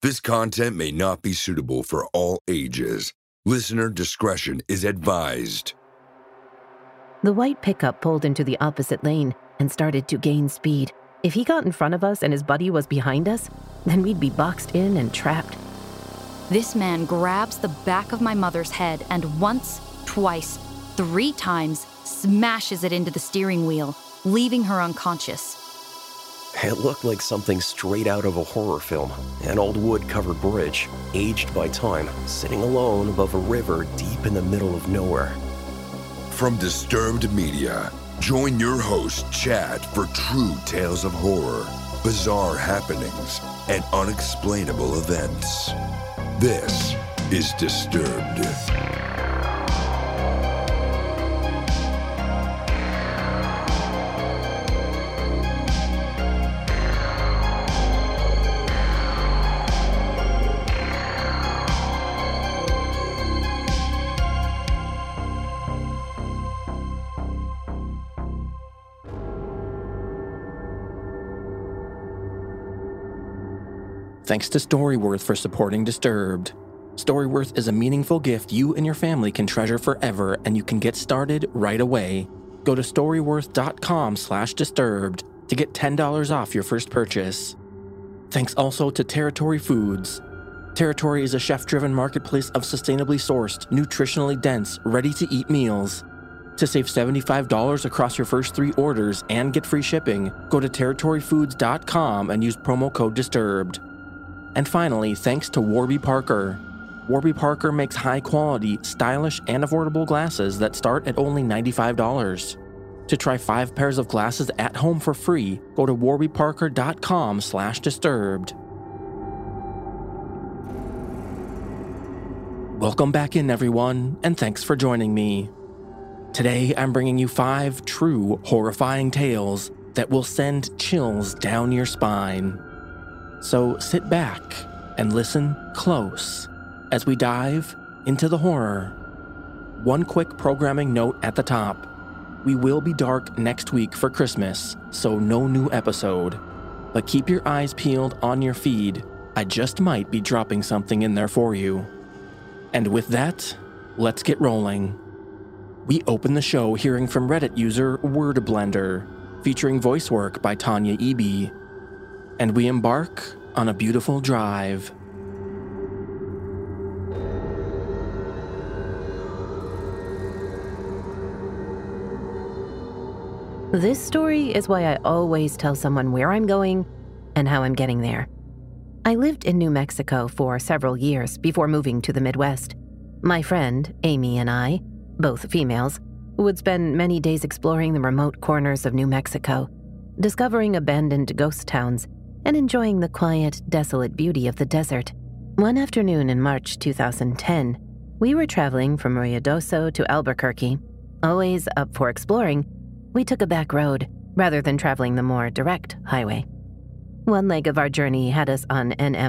This content may not be suitable for all ages. Listener discretion is advised. The white pickup pulled into the opposite lane and started to gain speed. If he got in front of us and his buddy was behind us, then we'd be boxed in and trapped. This man grabs the back of my mother's head and once, twice, 3 times smashes it into the steering wheel, leaving her unconscious. It looked like something straight out of a horror film. An old wood-covered bridge, aged by time, sitting alone above a river deep in the middle of nowhere. From Disturbed Media, join your host, Chad, for true tales of horror, bizarre happenings, and unexplainable events. This is Disturbed. Thanks to Storyworth for supporting Disturbed. Storyworth is a meaningful gift you and your family can treasure forever, and you can get started right away. Go to storyworth.com/disturbed to get $10 off your first purchase. Thanks also to Territory Foods. Territory is a chef-driven marketplace of sustainably sourced, nutritionally dense, ready-to-eat meals. To save $75 across your first 3 orders and get free shipping, go to territoryfoods.com and use promo code DISTURBED. And finally, thanks to Warby Parker. Warby Parker makes high-quality, stylish, and affordable glasses that start at only $95. To try 5 pairs of glasses at home for free, go to warbyparker.com/disturbed. Welcome back in, everyone, and thanks for joining me. Today, I'm bringing you 5 true, horrifying tales that will send chills down your spine. So sit back and listen close as we dive into the horror. One quick programming note at the top. We will be dark next week for Christmas, so no new episode. But keep your eyes peeled on your feed. I just might be dropping something in there for you. And with that, let's get rolling. We open the show hearing from Reddit user Wordblender, featuring voice work by Tanya Eby. And we embark on a beautiful drive. This story is why I always tell someone where I'm going and how I'm getting there. I lived in New Mexico for several years before moving to the Midwest. My friend, Amy, and I, both females, would spend many days exploring the remote corners of New Mexico, discovering abandoned ghost towns, and enjoying the quiet, desolate beauty of the desert. One afternoon in March 2010, we were traveling from Ruidoso to Albuquerque. Always up for exploring, we took a back road rather than traveling the more direct highway. One leg of our journey had us on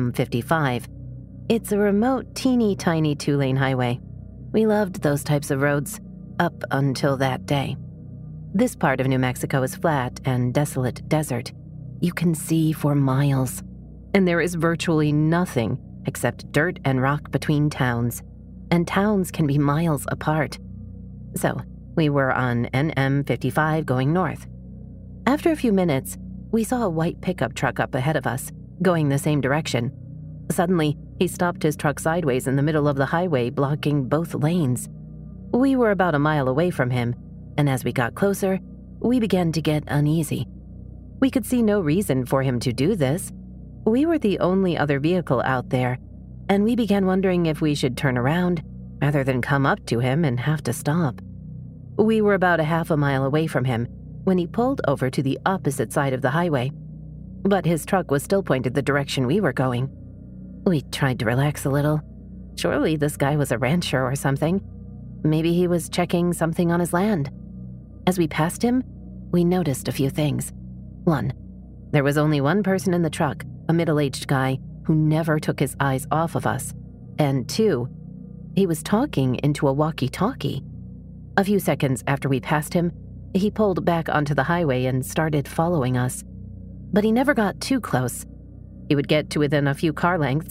NM55. It's a remote, teeny-tiny 2-lane highway. We loved those types of roads, up until that day. This part of New Mexico is flat and desolate desert. You can see for miles, and there is virtually nothing except dirt and rock between towns, and towns can be miles apart. So, we were on NM55 going north. After a few minutes, we saw a white pickup truck up ahead of us, going the same direction. Suddenly, he stopped his truck sideways in the middle of the highway, blocking both lanes. We were about a mile away from him, and as we got closer, we began to get uneasy. We could see no reason for him to do this. We were the only other vehicle out there, and we began wondering if we should turn around rather than come up to him and have to stop. We were about a half a mile away from him when he pulled over to the opposite side of the highway, but his truck was still pointed the direction we were going. We tried to relax a little. Surely this guy was a rancher or something. Maybe he was checking something on his land. As we passed him, we noticed a few things. 1, there was only one person in the truck, a middle-aged guy who never took his eyes off of us. And 2, he was talking into a walkie-talkie. A few seconds after we passed him, he pulled back onto the highway and started following us. But he never got too close. He would get to within a few car lengths,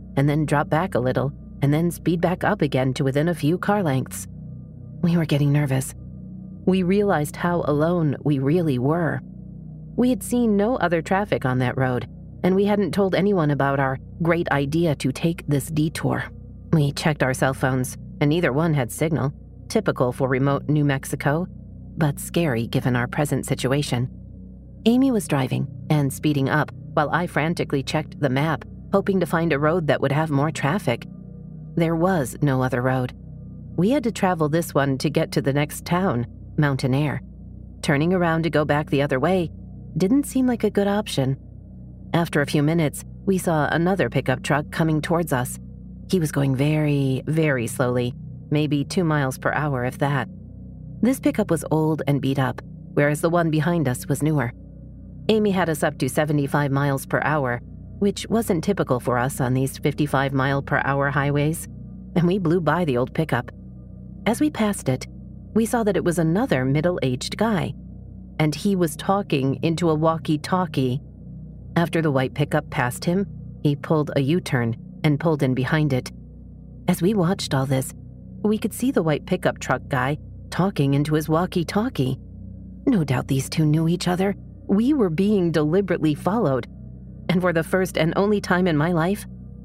and then drop back a little, and then speed back up again to within a few car lengths. We were getting nervous. We realized how alone we really were. We had seen no other traffic on that road, and we hadn't told anyone about our great idea to take this detour. We checked our cell phones, and neither one had signal, typical for remote New Mexico, but scary given our present situation. Amy was driving and speeding up while I frantically checked the map, hoping to find a road that would have more traffic. There was no other road. We had to travel this one to get to the next town, Mountain Air. Turning around to go back the other way didn't seem like a good option. After a few minutes, we saw another pickup truck coming towards us. He was going very, very slowly, maybe 2 miles per hour if that. This pickup was old and beat up, whereas the one behind us was newer. Amy had us up to 75 miles per hour, which wasn't typical for us on these 55-mile-per-hour highways, and we blew by the old pickup. As we passed it, we saw that it was another middle-aged guy, and he was talking into a walkie-talkie. After the white pickup passed him, he pulled a U-turn and pulled in behind it. As we watched all this, we could see the white pickup truck guy talking into his walkie-talkie. No doubt these two knew each other. We were being deliberately followed, and for the first and only time in my life,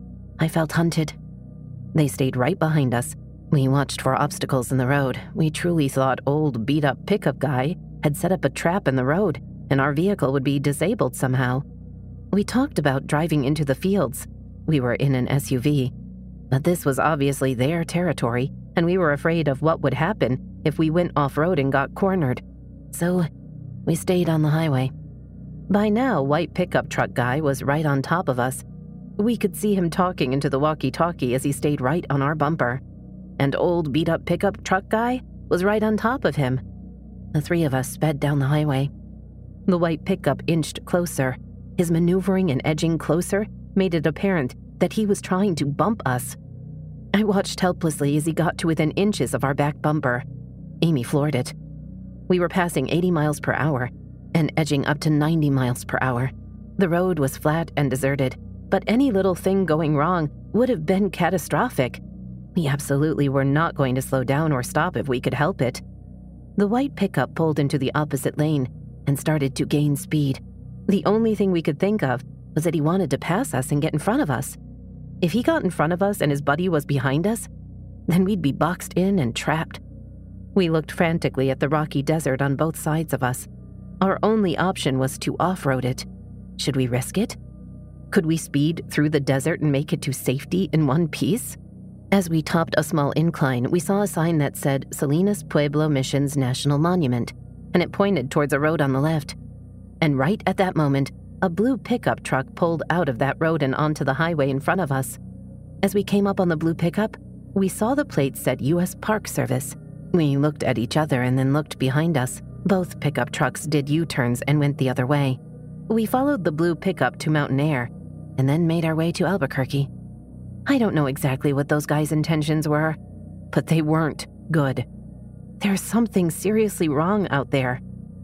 I felt hunted. They stayed right behind us. We watched for obstacles in the road. We truly thought old beat-up pickup guy had set up a trap in the road, and our vehicle would be disabled somehow. We talked about driving into the fields. We were in an SUV, but this was obviously their territory, and we were afraid of what would happen if we went off-road and got cornered. So we stayed on the highway. By now, white pickup truck guy was right on top of us. We could see him talking into the walkie-talkie as he stayed right on our bumper. And old beat-up pickup truck guy was right on top of him. The three of us sped down the highway. The white pickup inched closer. His maneuvering and edging closer made it apparent that he was trying to bump us. I watched helplessly as he got to within inches of our back bumper. Amy floored it. We were passing 80 miles per hour and edging up to 90 miles per hour. The road was flat and deserted, but any little thing going wrong would have been catastrophic. We absolutely were not going to slow down or stop if we could help it. The white pickup pulled into the opposite lane and started to gain speed. The only thing we could think of was that he wanted to pass us and get in front of us. If he got in front of us and his buddy was behind us, then we'd be boxed in and trapped. We looked frantically at the rocky desert on both sides of us. Our only option was to off-road it. Should we risk it? Could we speed through the desert and make it to safety in one piece? As we topped a small incline, we saw a sign that said Salinas Pueblo Missions National Monument, and it pointed towards a road on the left. And right at that moment, a blue pickup truck pulled out of that road and onto the highway in front of us. As we came up on the blue pickup, we saw the plate said U.S. Park Service. We looked at each other and then looked behind us. Both pickup trucks did U-turns and went the other way. We followed the blue pickup to Mountain Air and then made our way to Albuquerque. I don't know exactly what those guys' intentions were, but they weren't good. There's something seriously wrong out there.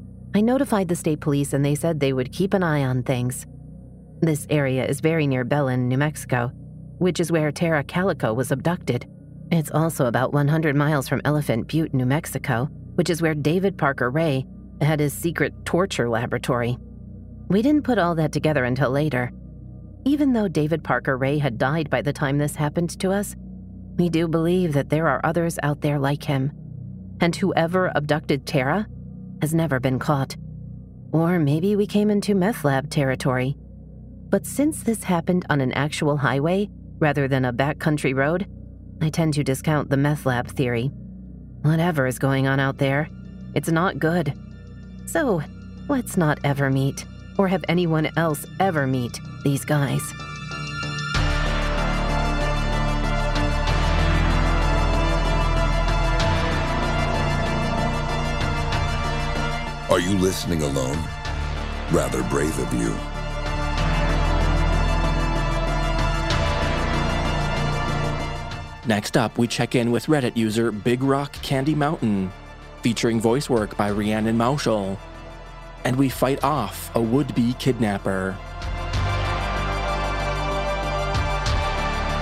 I notified the state police and they said they would keep an eye on things. This area is very near Belen, New Mexico, which is where Tara Calico was abducted. It's also about 100 miles from Elephant Butte, New Mexico, which is where David Parker Ray had his secret torture laboratory. We didn't put all that together until later. Even though David Parker Ray had died by the time this happened to us, we do believe that there are others out there like him. And whoever abducted Tara has never been caught. Or maybe we came into meth lab territory. But since this happened on an actual highway rather than a backcountry road, I tend to discount the meth lab theory. Whatever is going on out there, it's not good. So, let's not ever meet, or have anyone else ever meet, these guys. Are you listening alone? Rather brave of you. Next up, we check in with Reddit user Big Rock Candy Mountain, featuring voice work by Rhiannon Mauschel, and we fight off a would-be kidnapper.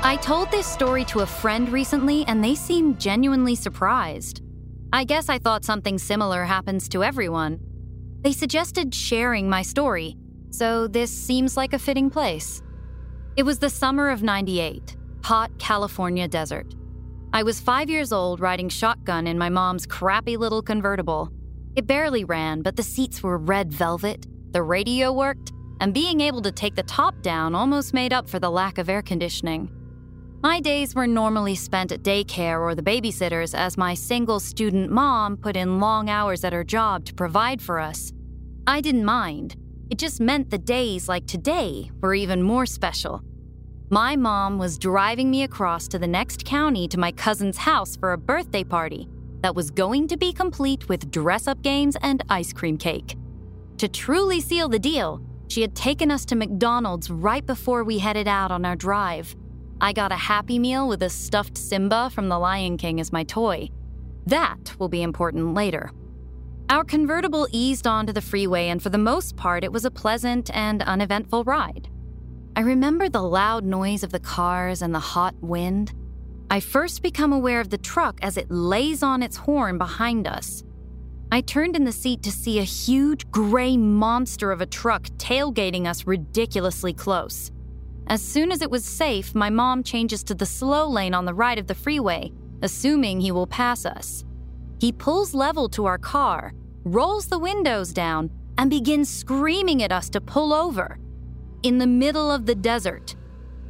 I told this story to a friend recently, and they seemed genuinely surprised. I guess I thought something similar happens to everyone. They suggested sharing my story, so this seems like a fitting place. It was the summer of '98, hot California desert. I was 5 years old riding shotgun in my mom's crappy little convertible. It barely ran, but the seats were red velvet, the radio worked, and being able to take the top down almost made up for the lack of air conditioning. My days were normally spent at daycare or the babysitter's as my single student mom put in long hours at her job to provide for us. I didn't mind. It just meant the days like today were even more special. My mom was driving me across to the next county to my cousin's house for a birthday party that was going to be complete with dress-up games and ice cream cake. To truly seal the deal, she had taken us to McDonald's right before we headed out on our drive. I got a Happy Meal with a stuffed Simba from The Lion King as my toy. That will be important later. Our convertible eased onto the freeway, and for the most part, it was a pleasant and uneventful ride. I remember the loud noise of the cars and the hot wind. I first become aware of the truck as it lays on its horn behind us. I turned in the seat to see a huge gray monster of a truck tailgating us ridiculously close. As soon as it was safe, my mom changes to the slow lane on the right of the freeway, assuming he will pass us. He pulls level to our car, rolls the windows down, and begins screaming at us to pull over. In the middle of the desert.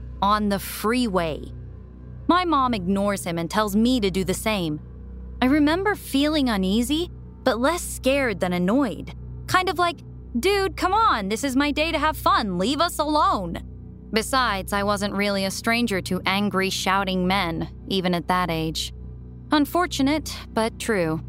On the freeway. My mom ignores him and tells me to do the same. I remember feeling uneasy, but less scared than annoyed. Kind of like, dude, come on, this is my day to have fun, leave us alone. Besides, I wasn't really a stranger to angry, shouting men, even at that age. Unfortunate, but true.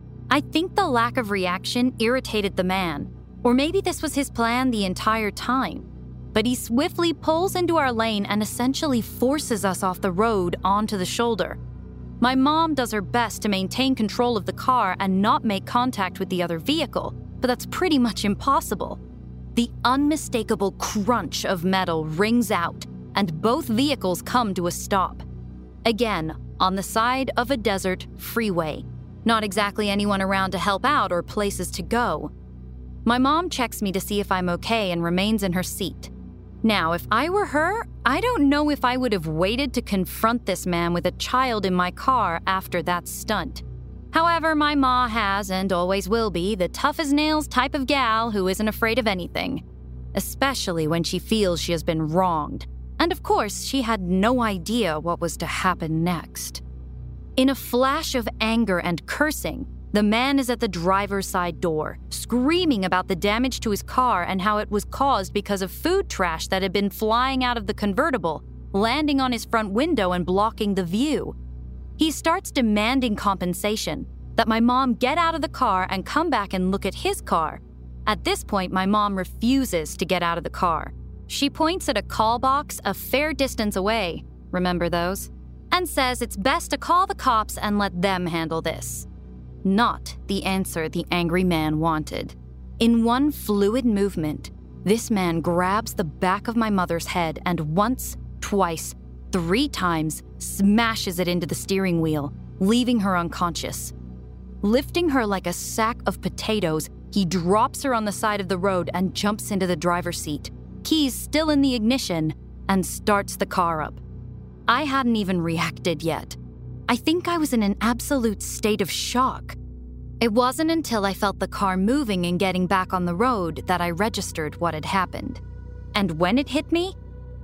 I think the lack of reaction irritated the man, or maybe this was his plan the entire time. But he swiftly pulls into our lane and essentially forces us off the road onto the shoulder. My mom does her best to maintain control of the car and not make contact with the other vehicle, but that's pretty much impossible. The unmistakable crunch of metal rings out, and both vehicles come to a stop. Again, on the side of a desert freeway. Not exactly anyone around to help out or places to go. My mom checks me to see if I'm okay and remains in her seat. Now, if I were her, I don't know if I would have waited to confront this man with a child in my car after that stunt. However, my ma has and always will be the tough-as-nails type of gal who isn't afraid of anything, especially when she feels she has been wronged. And of course, she had no idea what was to happen next. In a flash of anger and cursing, the man is at the driver's side door, screaming about the damage to his car and how it was caused because of food trash that had been flying out of the convertible, landing on his front window and blocking the view. He starts demanding compensation, that my mom get out of the car and come back and look at his car. At this point, my mom refuses to get out of the car. She points at a call box a fair distance away, remember those? And says it's best to call the cops and let them handle this. Not the answer the angry man wanted. In one fluid movement, this man grabs the back of my mother's head and once, twice, 3 times smashes it into the steering wheel, leaving her unconscious. Lifting her like a sack of potatoes, he drops her on the side of the road and jumps into the driver's seat, keys still in the ignition, and starts the car up. I hadn't even reacted yet. I think I was in an absolute state of shock. It wasn't until I felt the car moving and getting back on the road that I registered what had happened. And when it hit me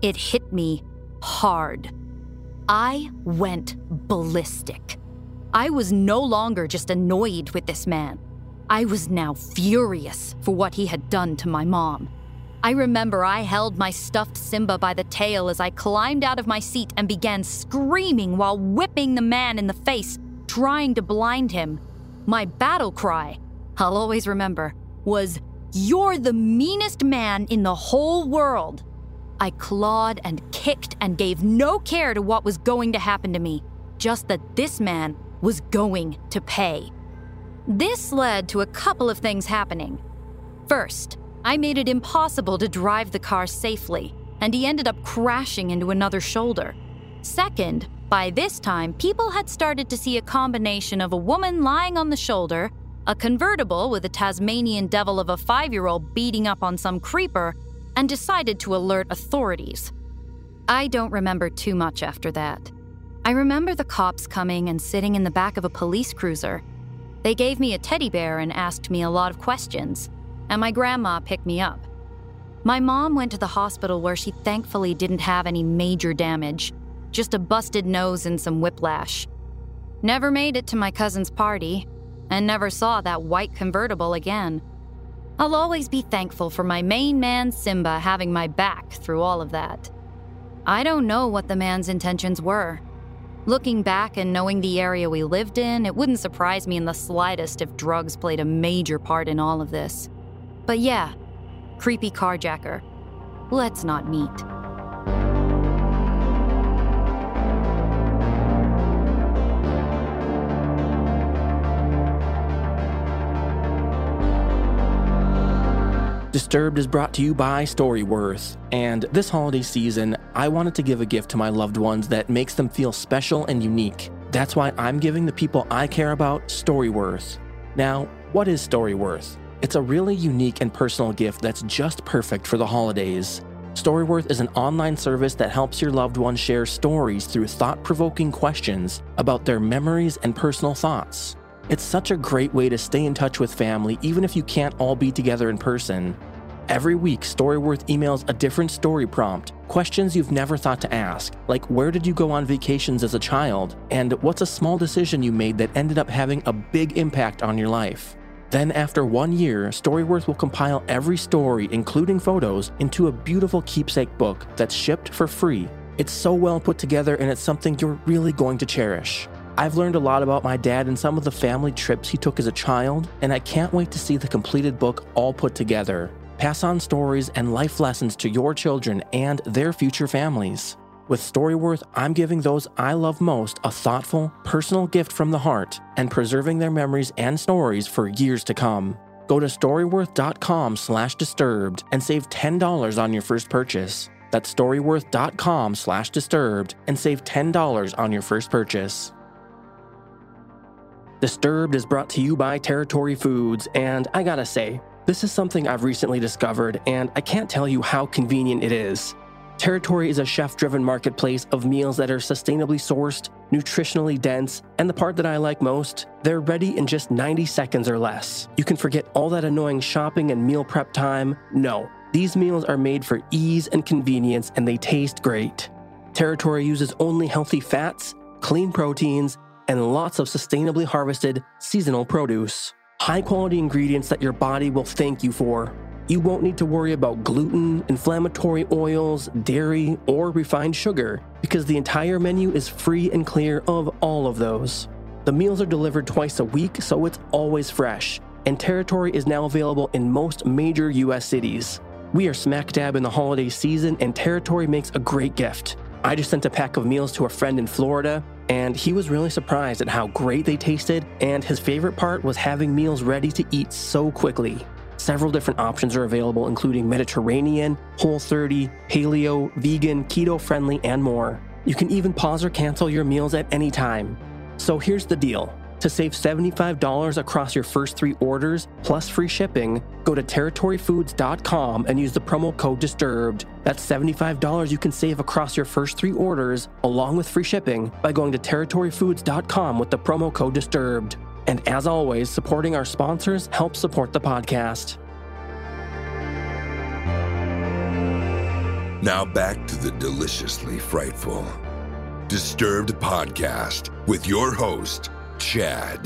hard. I went ballistic. I was no longer just annoyed with this man. I was now furious for what he had done to my mom. I remember I held my stuffed Simba by the tail as I climbed out of my seat and began screaming while whipping the man in the face, trying to blind him. My battle cry, I'll always remember, was, "You're the meanest man in the whole world." I clawed and kicked and gave no care to what was going to happen to me, just that this man was going to pay. This led to a couple of things happening. First, I made it impossible to drive the car safely, and he ended up crashing into another shoulder. Second, by this time, people had started to see a combination of a woman lying on the shoulder, a convertible with a Tasmanian devil of a 5-year-old beating up on some creeper, and decided to alert authorities. I don't remember too much after that. I remember the cops coming and sitting in the back of a police cruiser. They gave me a teddy bear and asked me a lot of questions, and my grandma picked me up. My mom went to the hospital where she thankfully didn't have any major damage, just a busted nose and some whiplash. Never made it to my cousin's party, and never saw that white convertible again. I'll always be thankful for my main man Simba having my back through all of that. I don't know what the man's intentions were. Looking back and knowing the area we lived in, it wouldn't surprise me in the slightest if drugs played a major part in all of this. But yeah, creepy carjacker. Let's not meet. Disturbed is brought to you by Storyworth, and this holiday season, I wanted to give a gift to my loved ones that makes them feel special and unique. That's why I'm giving the people I care about Storyworth. Now, what is Storyworth? It's a really unique and personal gift that's just perfect for the holidays. Storyworth is an online service that helps your loved ones share stories through thought-provoking questions about their memories and personal thoughts. It's such a great way to stay in touch with family even if you can't all be together in person. Every week, Storyworth emails a different story prompt, questions you've never thought to ask, like where did you go on vacations as a child, and what's a small decision you made that ended up having a big impact on your life. Then after 1 year, Storyworth will compile every story, including photos, into a beautiful keepsake book that's shipped for free. It's so well put together and it's something you're really going to cherish. I've learned a lot about my dad and some of the family trips he took as a child, and I can't wait to see the completed book all put together. Pass on stories and life lessons to your children and their future families. With Storyworth, I'm giving those I love most a thoughtful, personal gift from the heart and preserving their memories and stories for years to come. Go to storyworth.com/disturbed and save $10 on your first purchase. That's storyworth.com/disturbed and save $10 on your first purchase. Disturbed is brought to you by Territory Foods, and I gotta say, this is something I've recently discovered, and I can't tell you how convenient it is. Territory is a chef-driven marketplace of meals that are sustainably sourced, nutritionally dense, and the part that I like most, they're ready in just 90 seconds or less. You can forget all that annoying shopping and meal prep time. No, these meals are made for ease and convenience, and they taste great. Territory uses only healthy fats, clean proteins, and lots of sustainably harvested, seasonal produce. High-quality ingredients that your body will thank you for. You won't need to worry about gluten, inflammatory oils, dairy, or refined sugar, because the entire menu is free and clear of all of those. The meals are delivered twice a week, so it's always fresh, and Territory is now available in most major US cities. We are smack dab in the holiday season, and Territory makes a great gift. I just sent a pack of meals to a friend in Florida, and he was really surprised at how great they tasted, and his favorite part was having meals ready to eat so quickly. Several different options are available, including Mediterranean, Whole30, Paleo, Vegan, Keto-friendly, and more. You can even pause or cancel your meals at any time. So here's the deal. To save $75 across your first 3 orders, plus free shipping, go to territoryfoods.com and use the promo code DISTURBED. That's $75 you can save across your first 3 orders, along with free shipping, by going to territoryfoods.com with the promo code DISTURBED. And as always, supporting our sponsors helps support the podcast. Now back to the deliciously frightful Disturbed Podcast with your host, Chad.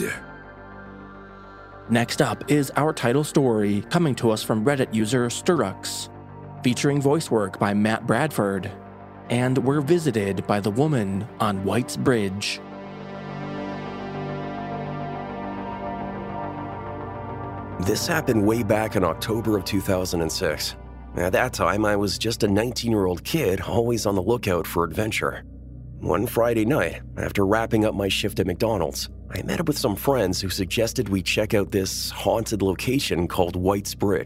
Next up is our title story, coming to us from Reddit user Sturrux, featuring voice work by Matt Bradford. And we're visited by the woman on White's Bridge. This happened way back in October of 2006. At that time, I was just a 19-year-old kid, always on the lookout for adventure. One Friday night, after wrapping up my shift at McDonald's, I met up with some friends who suggested we check out this haunted location called White's Bridge.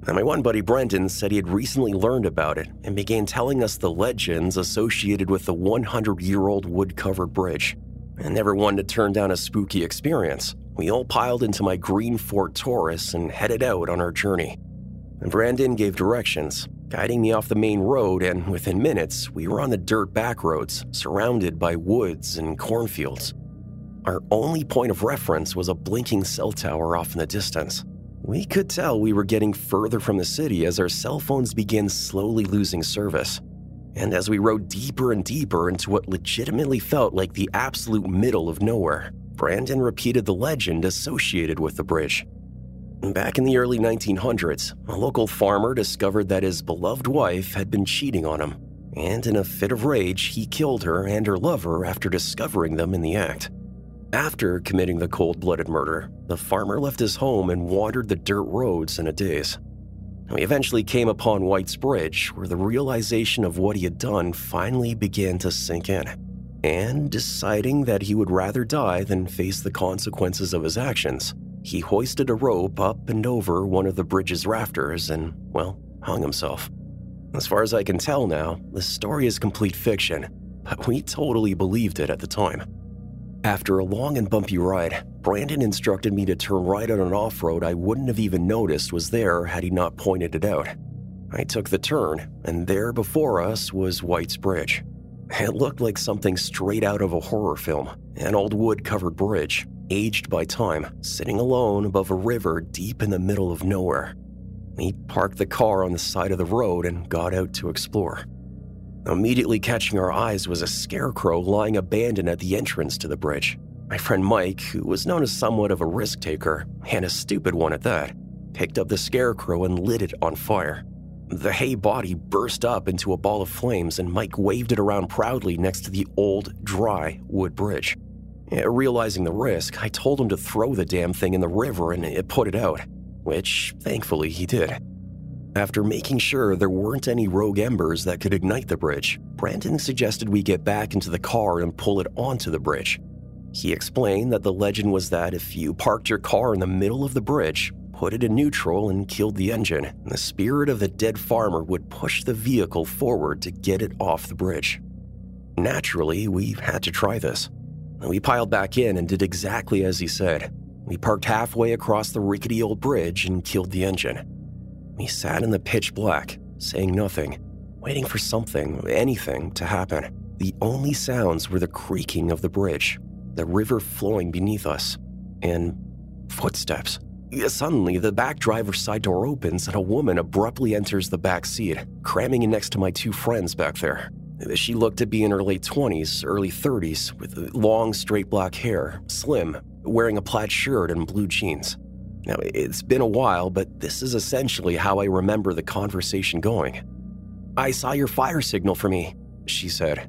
And my one buddy Brendan said he had recently learned about it and began telling us the legends associated with the 100-year-old wood-covered bridge. And never one to turn down a spooky experience. We all piled into my green Ford Taurus and headed out on our journey. And Brandon gave directions, guiding me off the main road, and within minutes, we were on the dirt back roads, surrounded by woods and cornfields. Our only point of reference was a blinking cell tower off in the distance. We could tell we were getting further from the city as our cell phones began slowly losing service. And as we rode deeper and deeper into what legitimately felt like the absolute middle of nowhere, Brandon repeated the legend associated with the bridge. Back in the early 1900s, a local farmer discovered that his beloved wife had been cheating on him, and in a fit of rage, he killed her and her lover after discovering them in the act. After committing the cold-blooded murder, the farmer left his home and wandered the dirt roads in a daze. We eventually came upon White's Bridge, where the realization of what he had done finally began to sink in. And deciding that he would rather die than face the consequences of his actions, he hoisted a rope up and over one of the bridge's rafters and, well, hung himself. As far as I can tell now, the story is complete fiction, but we totally believed it at the time. After a long and bumpy ride, Brandon instructed me to turn right on an off-road I wouldn't have even noticed was there had he not pointed it out. I took the turn, and there before us was White's Bridge. It looked like something straight out of a horror film, an old wood-covered bridge, aged by time, sitting alone above a river deep in the middle of nowhere. We parked the car on the side of the road and got out to explore. Immediately catching our eyes was a scarecrow lying abandoned at the entrance to the bridge. My friend Mike, who was known as somewhat of a risk taker, and a stupid one at that, picked up the scarecrow and lit it on fire. The hay body burst up into a ball of flames, and Mike waved it around proudly next to the old, dry wood bridge. Realizing the risk, I told him to throw the damn thing in the river and it put it out, which thankfully he did. After making sure there weren't any rogue embers that could ignite the bridge, Brandon suggested we get back into the car and pull it onto the bridge. He explained that the legend was that if you parked your car in the middle of the bridge, put it in neutral and killed the engine, the spirit of the dead farmer would push the vehicle forward to get it off the bridge. Naturally, we had to try this. We piled back in and did exactly as he said. We parked halfway across the rickety old bridge and killed the engine. We sat in the pitch black, saying nothing, waiting for something, anything, to happen. The only sounds were the creaking of the bridge, the river flowing beneath us, and footsteps. Suddenly, the back driver's side door opens and a woman abruptly enters the back seat, cramming in next to my two friends back there. She looked to be in her late 20s, early 30s, with long, straight black hair, slim, wearing a plaid shirt and blue jeans. Now, it's been a while, but this is essentially how I remember the conversation going. "I saw your fire signal for me," she said.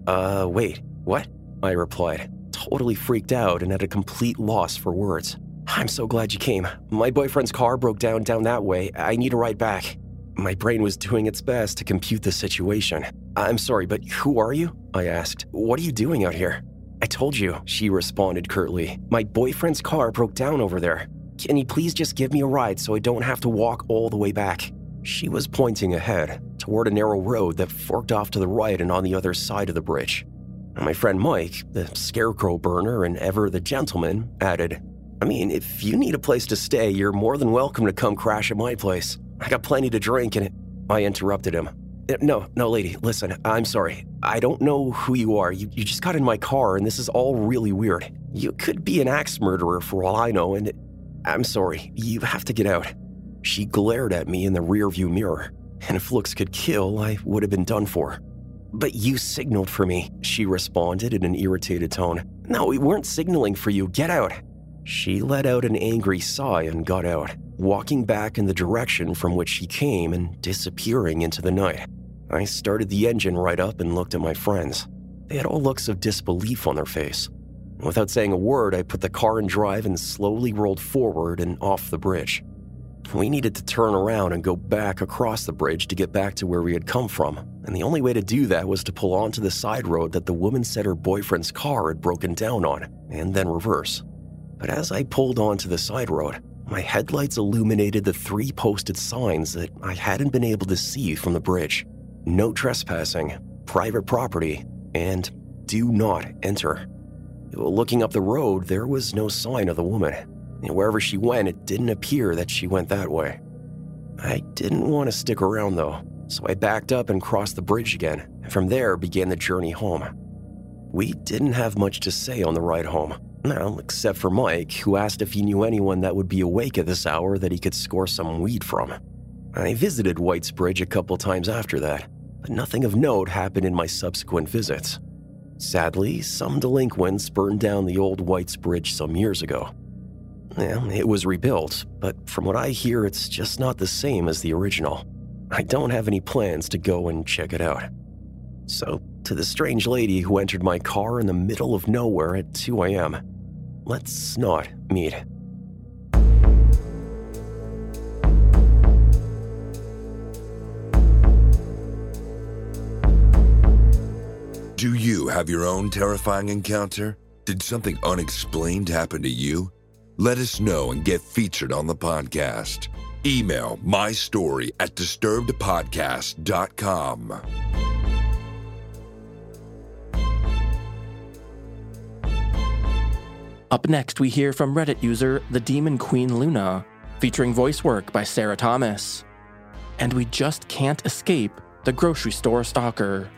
Wait, what?" I replied, totally freaked out and at a complete loss for words. "I'm so glad you came. My boyfriend's car broke down that way. I need a ride back." My brain was doing its best to compute the situation. "I'm sorry, but who are you?" I asked. "What are you doing out here?" "I told you," she responded curtly. "My boyfriend's car broke down over there. Can you please just give me a ride so I don't have to walk all the way back?" She was pointing ahead, toward a narrow road that forked off to the right and on the other side of the bridge. And my friend Mike, the scarecrow burner and ever the gentleman, added, "I mean, if you need a place to stay, you're more than welcome to come crash at my place. I got plenty to drink and I interrupted him. No, lady, listen, I'm sorry. I don't know who you are. You just got in my car and this is all really weird. You could be an axe murderer for all I know and I'm sorry, you have to get out." She glared at me in the rearview mirror, and if looks could kill, I would have been done for. "But you signaled for me," she responded in an irritated tone. "No, we weren't signaling for you. Get out." She let out an angry sigh and got out, walking back in the direction from which she came and disappearing into the night. I started the engine right up and looked at my friends. They had all looks of disbelief on their face. Without saying a word, I put the car in drive and slowly rolled forward and off the bridge. We needed to turn around and go back across the bridge to get back to where we had come from, and the only way to do that was to pull onto the side road that the woman said her boyfriend's car had broken down on, and then reverse. But as I pulled onto the side road, my headlights illuminated the 3 posted signs that I hadn't been able to see from the bridge. No trespassing, private property, and do not enter. Looking up the road, there was no sign of the woman. And wherever she went, it didn't appear that she went that way. I didn't want to stick around though, so I backed up and crossed the bridge again, and from there began the journey home. We didn't have much to say on the ride home, well, except for Mike, who asked if he knew anyone that would be awake at this hour that he could score some weed from. I visited White's Bridge a couple times after that, but nothing of note happened in my subsequent visits. Sadly, some delinquents burned down the old White's Bridge some years ago. It was rebuilt, but from what I hear, it's just not the same as the original. I don't have any plans to go and check it out. So, to the strange lady who entered my car in the middle of nowhere at 2 a.m., let's not meet. Do you have your own terrifying encounter? Did something unexplained happen to you? Let us know and get featured on the podcast. Email mystory@disturbedpodcast.com. Up next, we hear from Reddit user The Demon Queen Luna, featuring voice work by Sarah Thomas. And we just can't escape the grocery store stalker.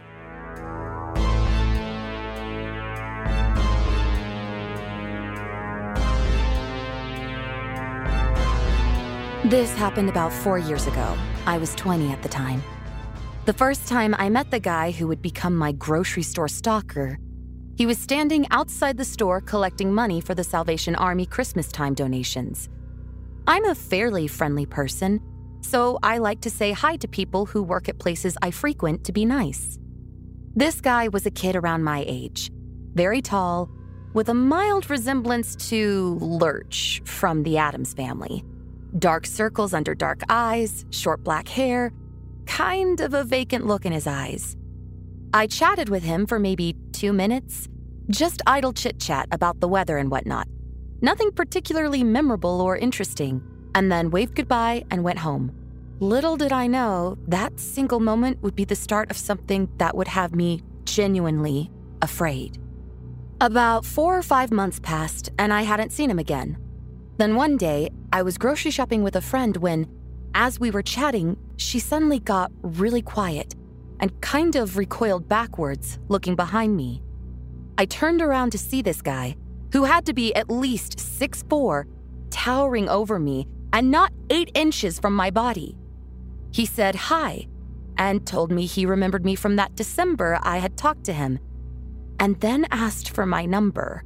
This happened about 4 years ago. I was 20 at the time. The first time I met the guy who would become my grocery store stalker, he was standing outside the store collecting money for the Salvation Army Christmas time donations. I'm a fairly friendly person, so I like to say hi to people who work at places I frequent to be nice. This guy was a kid around my age, very tall, with a mild resemblance to Lurch from the Addams Family. Dark circles under dark eyes, short black hair, kind of a vacant look in his eyes. I chatted with him for maybe 2 minutes, just idle chit-chat about the weather and whatnot. Nothing particularly memorable or interesting, and then waved goodbye and went home. Little did I know that single moment would be the start of something that would have me genuinely afraid. About 4 or 5 months passed, and I hadn't seen him again. Then one day, I was grocery shopping with a friend when, as we were chatting, she suddenly got really quiet and kind of recoiled backwards, looking behind me. I turned around to see this guy, who had to be at least 6'4", towering over me and not 8 inches from my body. He said hi and told me he remembered me from that December I had talked to him, and then asked for my number.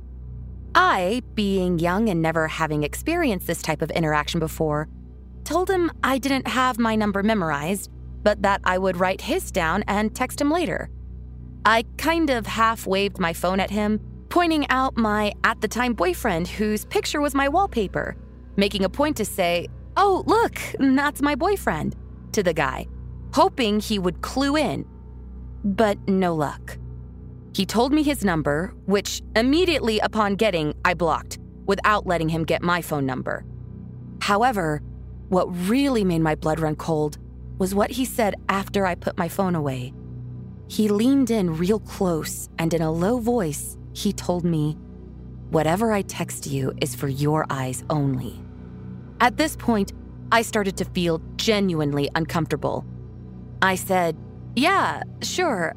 I, being young and never having experienced this type of interaction before, told him I didn't have my number memorized, but that I would write his down and text him later. I kind of half waved my phone at him, pointing out my at-the-time boyfriend whose picture was my wallpaper, making a point to say, "Oh, look, that's my boyfriend," to the guy, hoping he would clue in. But no luck. He told me his number, which immediately upon getting, I blocked, without letting him get my phone number. However, what really made my blood run cold was what he said after I put my phone away. He leaned in real close, and in a low voice, he told me, "Whatever I text you is for your eyes only." At this point, I started to feel genuinely uncomfortable. I said, "Yeah, sure,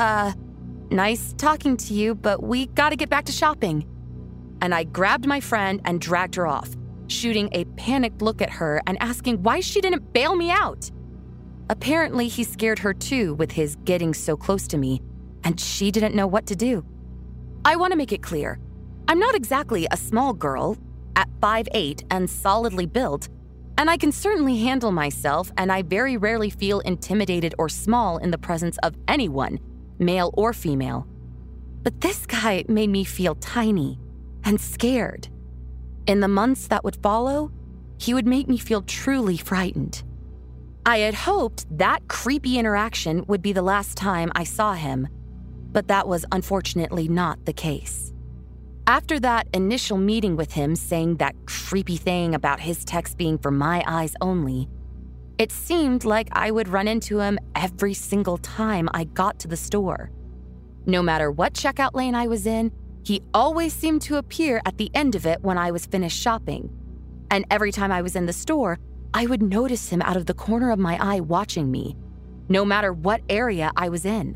nice talking to you, but we gotta get back to shopping." And I grabbed my friend and dragged her off, shooting a panicked look at her and asking why she didn't bail me out. Apparently, he scared her too with his getting so close to me, and she didn't know what to do. I want to make it clear, I'm not exactly a small girl, at 5'8" and solidly built, and I can certainly handle myself, and I very rarely feel intimidated or small in the presence of anyone, male or female. But this guy made me feel tiny and scared. In the months that would follow, he would make me feel truly frightened. I had hoped that creepy interaction would be the last time I saw him, but that was unfortunately not the case. After that initial meeting with him saying that creepy thing about his text being for my eyes only, it seemed like I would run into him every single time I got to the store. No matter what checkout lane I was in, he always seemed to appear at the end of it when I was finished shopping. And every time I was in the store, I would notice him out of the corner of my eye watching me, no matter what area I was in.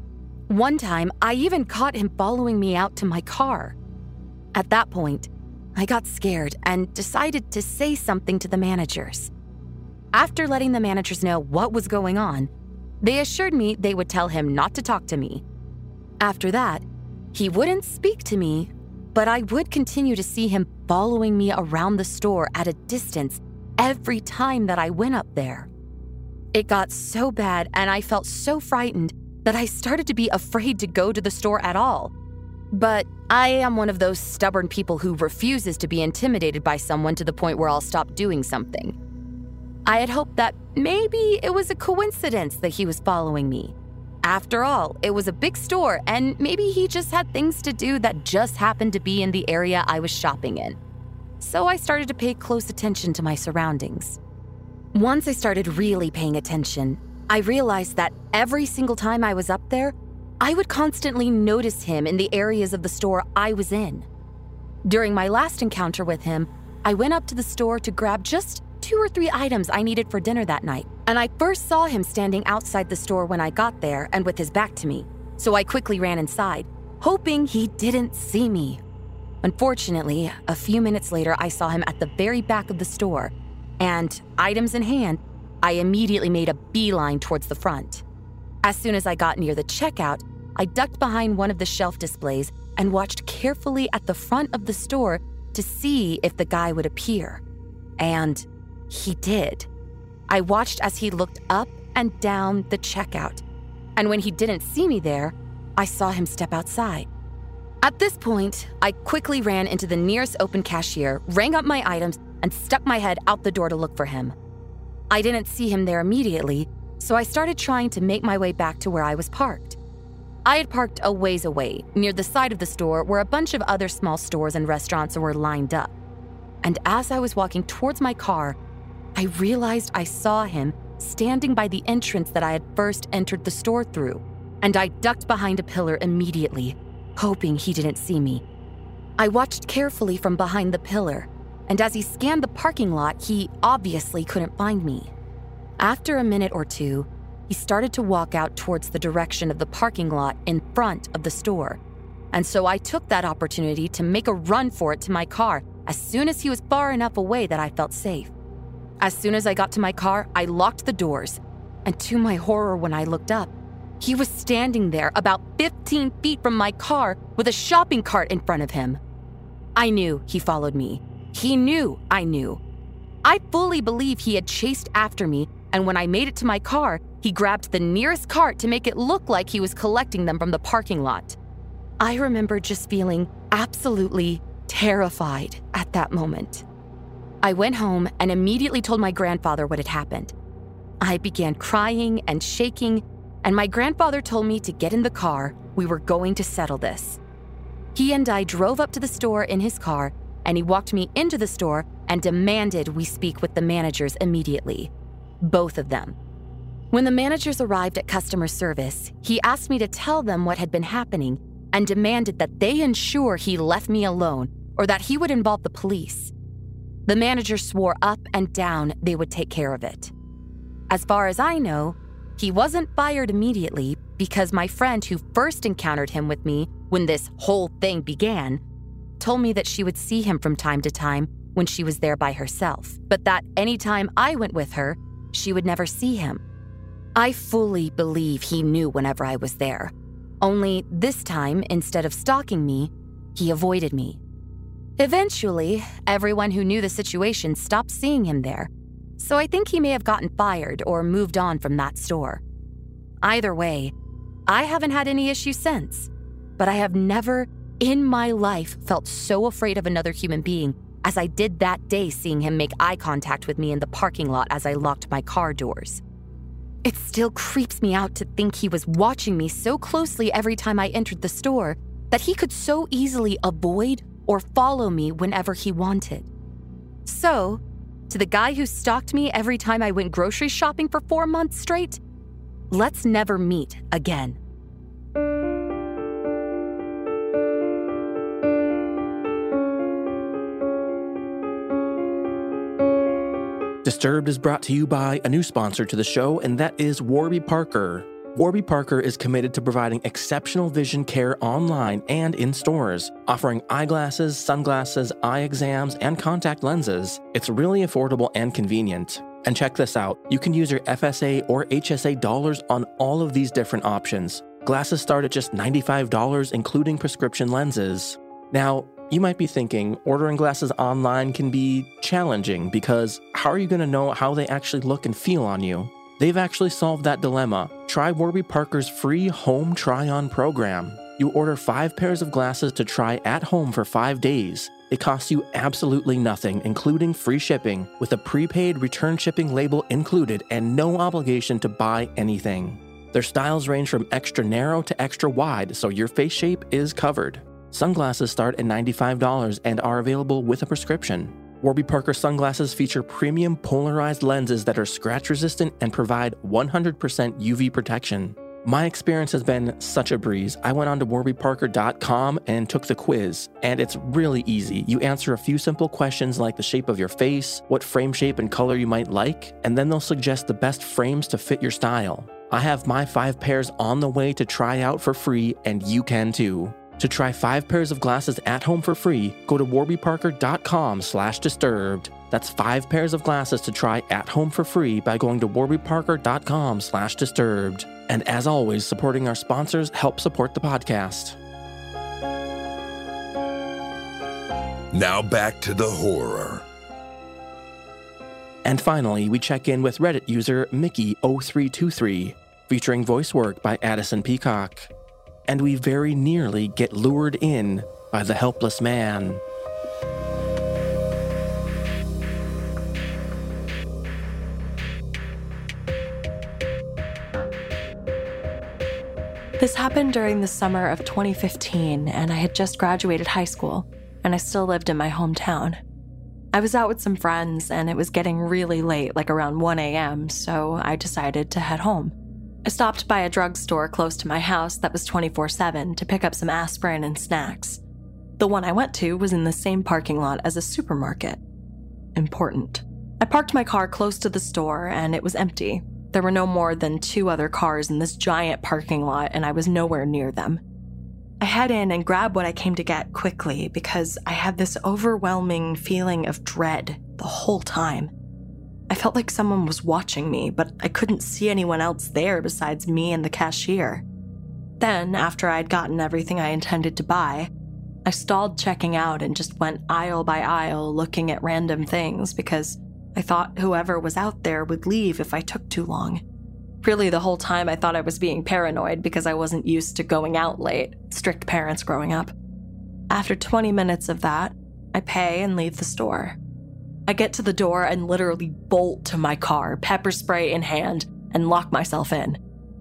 One time, I even caught him following me out to my car. At that point, I got scared and decided to say something to the managers. After letting the managers know what was going on, they assured me they would tell him not to talk to me. After that, he wouldn't speak to me, but I would continue to see him following me around the store at a distance every time that I went up there. It got so bad and I felt so frightened that I started to be afraid to go to the store at all. But I am one of those stubborn people who refuses to be intimidated by someone to the point where I'll stop doing something. I had hoped that maybe it was a coincidence that he was following me. After all, it was a big store and maybe he just had things to do that just happened to be in the area I was shopping in. So I started to pay close attention to my surroundings. Once I started really paying attention, I realized that every single time I was up there, I would constantly notice him in the areas of the store I was in. During my last encounter with him, I went up to the store to grab just 2 or 3 items I needed for dinner that night, and I first saw him standing outside the store when I got there and with his back to me, so I quickly ran inside, hoping he didn't see me. Unfortunately, a few minutes later, I saw him at the very back of the store, and, items in hand, I immediately made a beeline towards the front. As soon as I got near the checkout, I ducked behind one of the shelf displays and watched carefully at the front of the store to see if the guy would appear. And he did. I watched as he looked up and down the checkout, and when he didn't see me there, I saw him step outside. At this point, I quickly ran into the nearest open cashier, rang up my items, and stuck my head out the door to look for him. I didn't see him there immediately, so I started trying to make my way back to where I was parked. I had parked a ways away, near the side of the store where a bunch of other small stores and restaurants were lined up. And as I was walking towards my car, I realized I saw him standing by the entrance that I had first entered the store through, and I ducked behind a pillar immediately, hoping he didn't see me. I watched carefully from behind the pillar, and as he scanned the parking lot, he obviously couldn't find me. After a minute or two, he started to walk out towards the direction of the parking lot in front of the store, and so I took that opportunity to make a run for it to my car as soon as he was far enough away that I felt safe. As soon as I got to my car, I locked the doors, and to my horror when I looked up, he was standing there about 15 feet from my car with a shopping cart in front of him. I knew he followed me. He knew I knew. I fully believe he had chased after me, and when I made it to my car, he grabbed the nearest cart to make it look like he was collecting them from the parking lot. I remember just feeling absolutely terrified at that moment. I went home and immediately told my grandfather what had happened. I began crying and shaking, and my grandfather told me to get in the car. We were going to settle this. He and I drove up to the store in his car, and he walked me into the store and demanded we speak with the managers immediately. Both of them. When the managers arrived at customer service, he asked me to tell them what had been happening and demanded that they ensure he left me alone or that he would involve the police. The manager swore up and down they would take care of it. As far as I know, he wasn't fired immediately because my friend who first encountered him with me when this whole thing began told me that she would see him from time to time when she was there by herself, but that anytime I went with her, she would never see him. I fully believe he knew whenever I was there. Only this time, instead of stalking me, he avoided me. Eventually, everyone who knew the situation stopped seeing him there, so I think he may have gotten fired or moved on from that store. Either way, I haven't had any issues since, but I have never in my life felt so afraid of another human being as I did that day seeing him make eye contact with me in the parking lot as I locked my car doors. It still creeps me out to think he was watching me so closely every time I entered the store that he could so easily avoid or follow me whenever he wanted. So, to the guy who stalked me every time I went grocery shopping for 4 months straight, let's never meet again. Disturbed is brought to you by a new sponsor to the show, and that is Warby Parker. Warby Parker is committed to providing exceptional vision care online and in stores, offering eyeglasses, sunglasses, eye exams, and contact lenses. It's really affordable and convenient. And check this out, you can use your FSA or HSA dollars on all of these different options. Glasses start at just $95, including prescription lenses. Now, you might be thinking, ordering glasses online can be challenging because how are you going to know how they actually look and feel on you? They've actually solved that dilemma. Try Warby Parker's free home try-on program. You order 5 pairs of glasses to try at home for 5 days. It costs you absolutely nothing, including free shipping, with a prepaid return shipping label included and no obligation to buy anything. Their styles range from extra narrow to extra wide, so your face shape is covered. Sunglasses start at $95 and are available with a prescription. Warby Parker sunglasses feature premium polarized lenses that are scratch resistant and provide 100% UV protection. My experience has been such a breeze. I went on to warbyparker.com and took the quiz, and it's really easy. You answer a few simple questions like the shape of your face, what frame shape and color you might like, and then they'll suggest the best frames to fit your style. I have my 5 pairs on the way to try out for free, and you can too. To try 5 pairs of glasses at home for free, go to warbyparker.com/disturbed. That's 5 pairs of glasses to try at home for free by going to warbyparker.com/disturbed. And as always, supporting our sponsors help support the podcast. Now back to the horror. And finally, we check in with Reddit user Mickey0323, featuring voice work by Addison Peacock. And we very nearly get lured in by the helpless man. This happened during the summer of 2015, and I had just graduated high school, and I still lived in my hometown. I was out with some friends, and it was getting really late, like around 1 a.m., so I decided to head home. I stopped by a drugstore close to my house that was 24/7 to pick up some aspirin and snacks. The one I went to was in the same parking lot as a supermarket. Important. I parked my car close to the store, and it was empty. There were no more than 2 other cars in this giant parking lot, and I was nowhere near them. I head in and grab what I came to get quickly because I had this overwhelming feeling of dread the whole time. I felt like someone was watching me, but I couldn't see anyone else there besides me and the cashier. Then, after I'd gotten everything I intended to buy, I stalled checking out and just went aisle by aisle looking at random things because I thought whoever was out there would leave if I took too long. Really, the whole time I thought I was being paranoid because I wasn't used to going out late, strict parents growing up. After 20 minutes of that, I pay and leave the store. I get to the door and literally bolt to my car, pepper spray in hand, and lock myself in.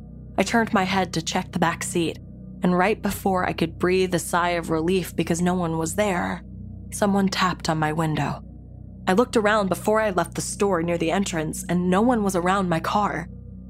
I turned my head to check the back seat, and right before I could breathe a sigh of relief because no one was there, someone tapped on my window. I looked around before I left the store near the entrance, and no one was around my car.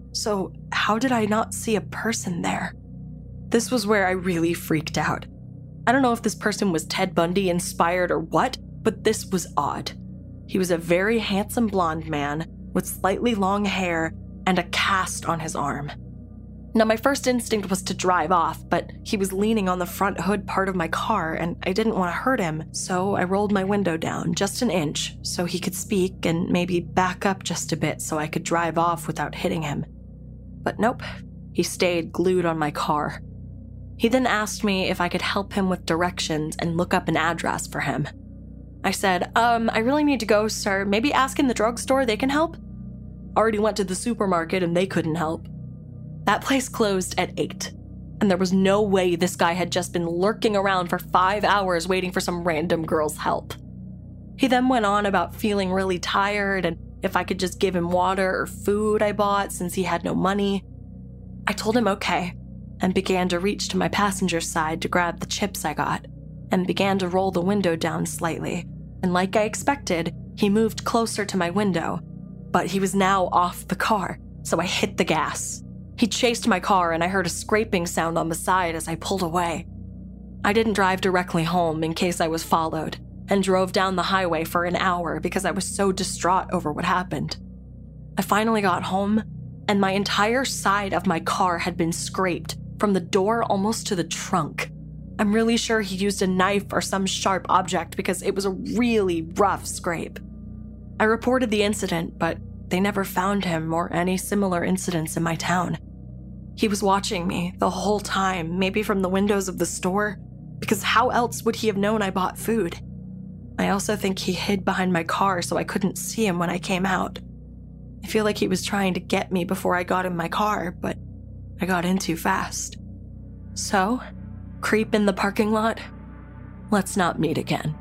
So how did I not see a person there? This was where I really freaked out. I don't know if this person was Ted Bundy inspired or what, but this was odd. He was a very handsome blonde man with slightly long hair and a cast on his arm. Now, my first instinct was to drive off, but he was leaning on the front hood part of my car, and I didn't want to hurt him, so I rolled my window down just 1 inch so he could speak and maybe back up just a bit so I could drive off without hitting him. But nope, he stayed glued on my car. He then asked me if I could help him with directions and look up an address for him. I said, I really need to go, sir. Maybe ask in the drugstore, they can help? Already went to the supermarket and they couldn't help. That place closed at 8, and there was no way this guy had just been lurking around for 5 hours waiting for some random girl's help. He then went on about feeling really tired and if I could just give him water or food I bought since he had no money. I told him okay, and began to reach to my passenger side to grab the chips I got, and began to roll the window down slightly. And like I expected, he moved closer to my window, but he was now off the car, so I hit the gas. He chased my car and I heard a scraping sound on the side as I pulled away. I didn't drive directly home in case I was followed, and drove down the highway for an hour because I was so distraught over what happened. I finally got home, and my entire side of my car had been scraped from the door almost to the trunk. I'm really sure he used a knife or some sharp object because it was a really rough scrape. I reported the incident, but they never found him or any similar incidents in my town. He was watching me the whole time, maybe from the windows of the store, because how else would he have known I bought food? I also think he hid behind my car so I couldn't see him when I came out. I feel like he was trying to get me before I got in my car, but I got in too fast. So, creep in the parking lot? Let's not meet again.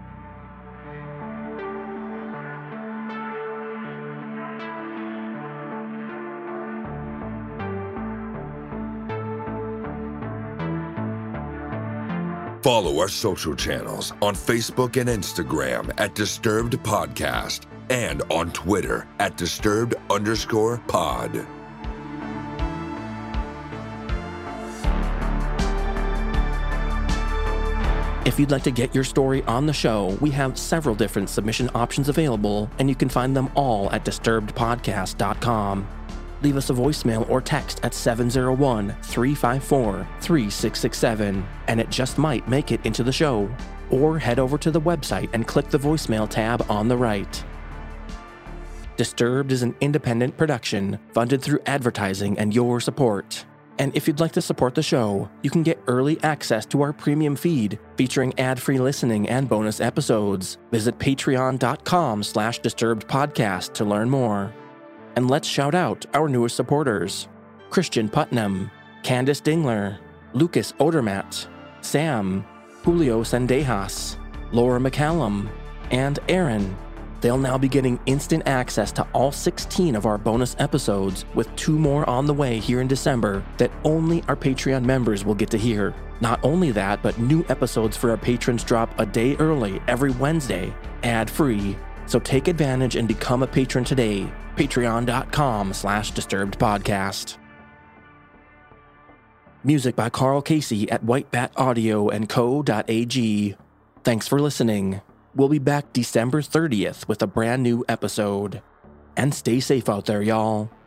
Follow our social channels on Facebook and Instagram at Disturbed Podcast and on Twitter at Disturbed_pod. If you'd like to get your story on the show, we have several different submission options available, and you can find them all at disturbedpodcast.com. Leave us a voicemail or text at 701-354-3667, and it just might make it into the show. Or head over to the website and click the voicemail tab on the right. Disturbed is an independent production funded through advertising and your support. And if you'd like to support the show, you can get early access to our premium feed featuring ad-free listening and bonus episodes. Visit patreon.com/disturbedpodcast to learn more. And let's shout out our newest supporters: Christian Putnam, Candace Dingler, Lucas Odermatt, Sam, Julio Sendejas, Laura McCallum, and Aaron. They'll now be getting instant access to all 16 of our bonus episodes, with 2 more on the way here in December that only our Patreon members will get to hear. Not only that, but new episodes for our patrons drop a day early every Wednesday, ad-free. So take advantage and become a patron today. Patreon.com/disturbedpodcast. Music by Carl Casey at whitebataudio&co.ag. Thanks for listening. We'll be back December 30th with a brand new episode. And stay safe out there, y'all.